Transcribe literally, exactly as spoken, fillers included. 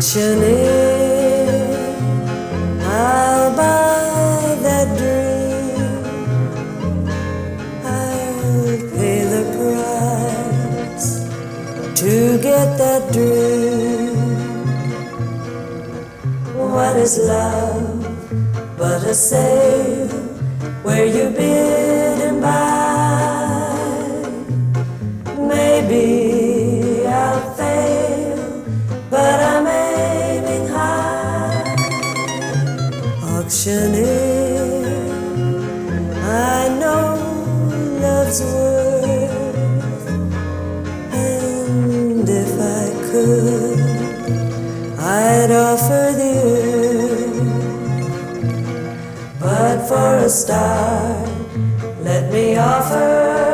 auctioneer, I'll buy that dream. I'll pay the price to get that dream. What is love but a sale where you bid and buy? Maybe I'll fail, but I'm aiming high. Auctioneer, I know love's worth, and if I could, I'd offer the earth. But for a start, let me offer